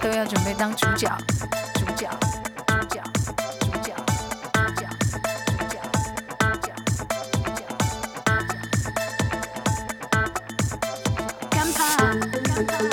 都要准备当主角，主角，主角，主角，主角，主角，主角，干趴，干趴。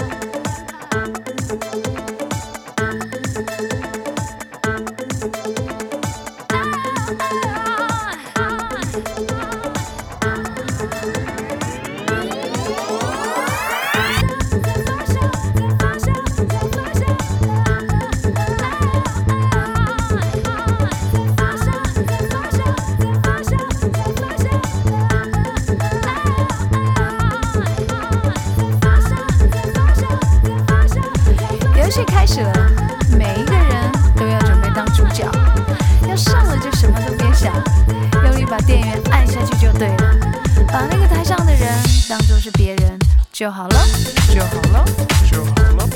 游戏开始了，每一个人都要准备当主角，要上了就什么都别想，用力把电源按下去就对了，把那个台上的人当作是别人就好了，就好了，就好了。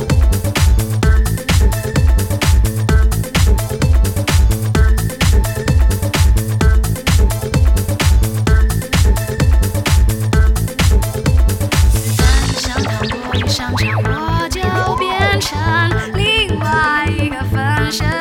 想当过一上场，我就变成另外一个分身。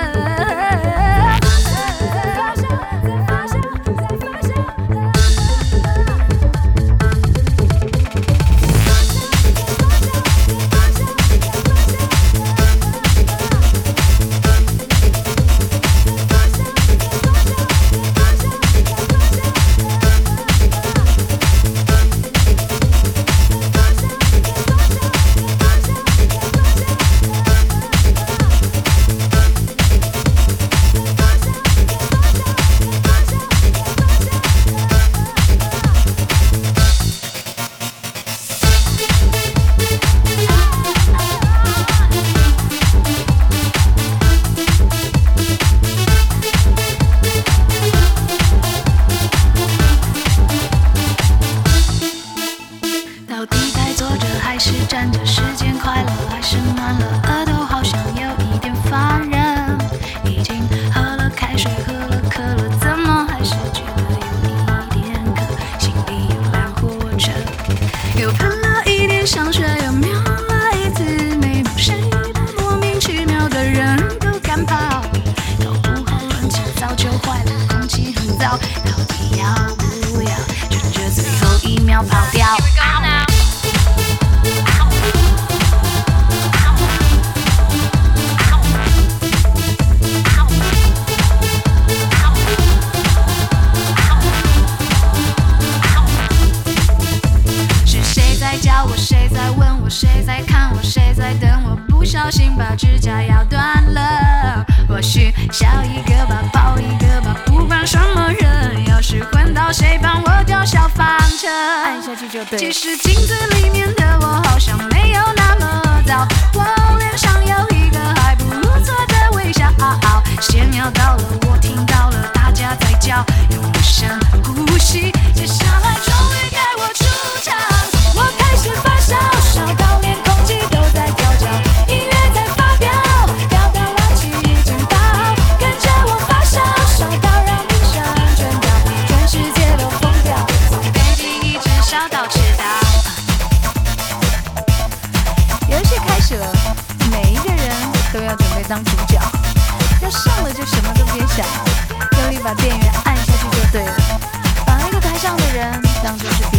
还是站着，时间快乐还是慢了？额头好像有一点发热。已经喝了开水，喝了可乐，怎么还是觉得有一点渴？心里有辆火车，又喷了一点香水，又瞄了一次眉毛，谁把莫名其妙的人都赶跑？搞不好暖气早就坏了，空气很糟，到底要不要趁着最后一秒跑掉？叫我谁在问我，谁在看我，谁在等我？不小心把指甲咬断了。或许笑一个吧，抱一个吧，不管什么人，要是昏倒，谁帮我叫消防车？按下去就对。其实镜子里面的我好像没有那么糟，我脸上有一个还不错的微笑。先要到了，我听到了，大家在叫，用力深呼吸，接下来终于该我出场。我开始发烧，烧到连空气都在跳脚，音乐在发飙，飙到乱起一阵爆，跟着我发烧，烧到让名声全掉，全世界都疯掉，从北京一直烧到赤道。游戏开始了，每一个人都要准备当主角，要上了就什么都别想，用力把电源按下去就对了，把那个台上的人当作是别人。